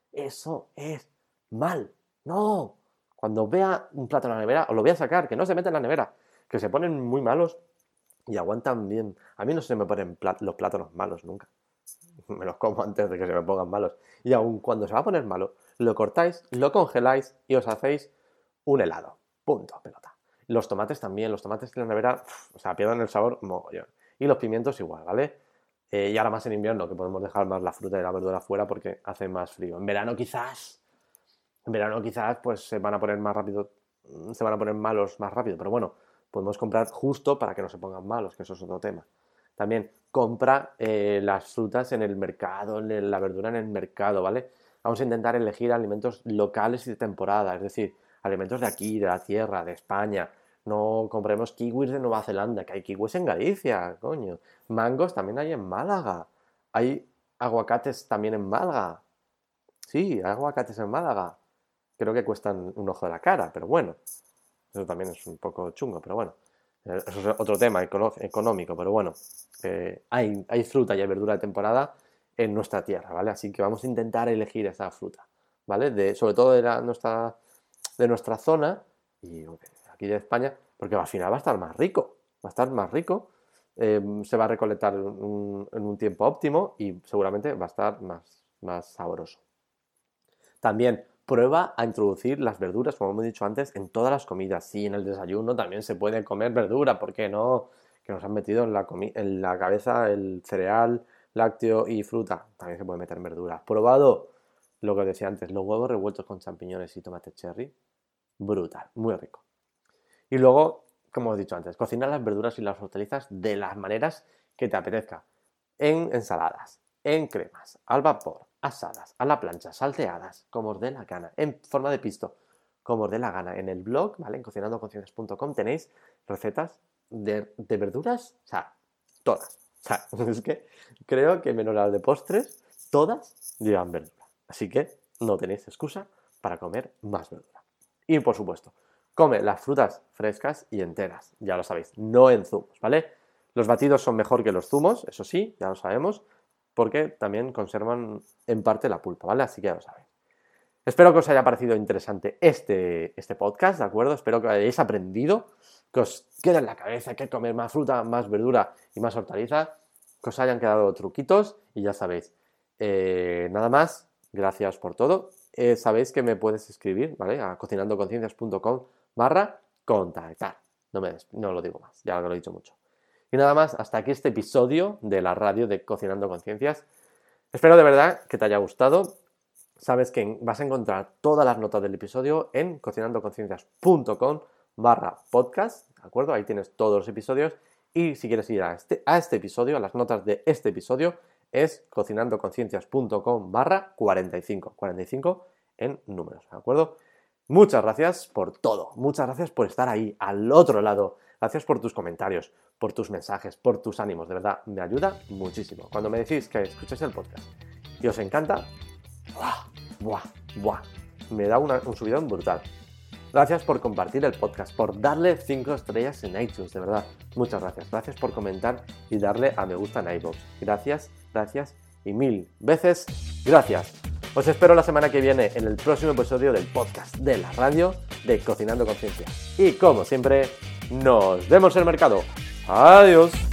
[SPEAKER 1] eso es mal, no. Cuando vea un plátano en la nevera, os lo voy a sacar, que no se mete en la nevera, que se ponen muy malos y aguantan bien. A mí no se me ponen plát- los plátanos malos nunca. Me los como antes de que se me pongan malos. Y aun cuando se va a poner malo, lo cortáis, lo congeláis y os hacéis un helado. Punto, pelota. Los tomates también, los tomates en la nevera, uff, o sea, pierden el sabor mogollón. Y los pimientos igual, ¿vale? Eh, y ahora más en invierno, que podemos dejar más la fruta y la verdura fuera porque hace más frío. En verano quizás, en verano quizás pues se van a poner más rápido, se van a poner malos más rápido, pero bueno, podemos comprar justo para que no se pongan malos, que eso es otro tema. También compra eh, las frutas en el mercado, la verdura en el mercado, ¿vale? Vamos a intentar elegir alimentos locales y de temporada, es decir, alimentos de aquí, de la tierra, de España. No compremos kiwis de Nueva Zelanda, que hay kiwis en Galicia, coño. Mangos también hay en Málaga. Hay aguacates también en Málaga. Sí, hay aguacates en Málaga. Creo que cuestan un ojo de la cara, pero bueno. Eso también es un poco chungo, pero bueno. Eso es otro tema económico, pero bueno. Eh, hay, hay fruta y hay verdura de temporada en nuestra tierra, ¿vale? Así que vamos a intentar elegir esa fruta, ¿vale? De, sobre todo de, la, nuestra, de nuestra zona y aquí de España, porque al final va a estar más rico, va a estar más rico, eh, se va a recolectar en un, en un tiempo óptimo y seguramente va a estar más, más sabroso. También prueba a introducir las verduras, como hemos dicho antes, en todas las comidas. Sí, en el desayuno también se puede comer verdura, ¿por qué no? Que nos han metido en la, en la cabeza el cereal, lácteo y fruta. También se puede meter verdura. Probado lo que os decía antes, los huevos revueltos con champiñones y tomate cherry. Brutal, muy rico. Y luego, como os he dicho antes, cocina las verduras y las hortalizas de las maneras que te apetezca. En ensaladas, en cremas, al vapor, asadas, a la plancha, salteadas, como os dé la gana, en forma de pisto, como os dé la gana. En el blog, ¿vale? En cocinando conciencias punto com tenéis recetas de, de verduras, o sea, todas. O sea, es que creo que menos las de postres, todas llevan verdura. Así que no tenéis excusa para comer más verdura. Y por supuesto, come las frutas frescas y enteras, ya lo sabéis, no en zumos, ¿vale? Los batidos son mejor que los zumos, eso sí, ya lo sabemos, porque también conservan en parte la pulpa, ¿vale? Así que ya lo sabéis. Espero que os haya parecido interesante este, este podcast, ¿de acuerdo? Espero que hayáis aprendido, que os quede en la cabeza que comer más fruta, más verdura y más hortaliza, que os hayan quedado truquitos y ya sabéis. Eh, nada más, gracias por todo. Eh, sabéis que me puedes escribir, ¿vale? A cocinando conciencias punto com barra contactar. No, me des- no lo digo más, ya lo he dicho mucho. Y nada más, hasta aquí este episodio de la radio de Cocinando Conciencias. Espero de verdad que te haya gustado. Sabes que vas a encontrar todas las notas del episodio en cocinandoconciencias.com barra podcast, ¿de acuerdo? Ahí tienes todos los episodios. Y si quieres ir a este, a este episodio, a las notas de este episodio, es cocinandoconciencias.com barra 45. 45 en números, ¿de acuerdo? Muchas gracias por todo. Muchas gracias por estar ahí, al otro lado. Gracias por tus comentarios, por tus mensajes, por tus ánimos. De verdad, me ayuda muchísimo. Cuando me decís que escucháis el podcast y os encanta, ¡buah! ¡Buah! ¡Buah! Me da una, un subidón brutal. Gracias por compartir el podcast, por darle cinco estrellas en iTunes, de verdad. Muchas gracias. Gracias por comentar y darle a me gusta en iVoox. Gracias, gracias y mil veces gracias. Os espero la semana que viene en el próximo episodio del podcast de la radio de Cocinando Conciencia. Y como siempre, nos vemos en el mercado. Adiós.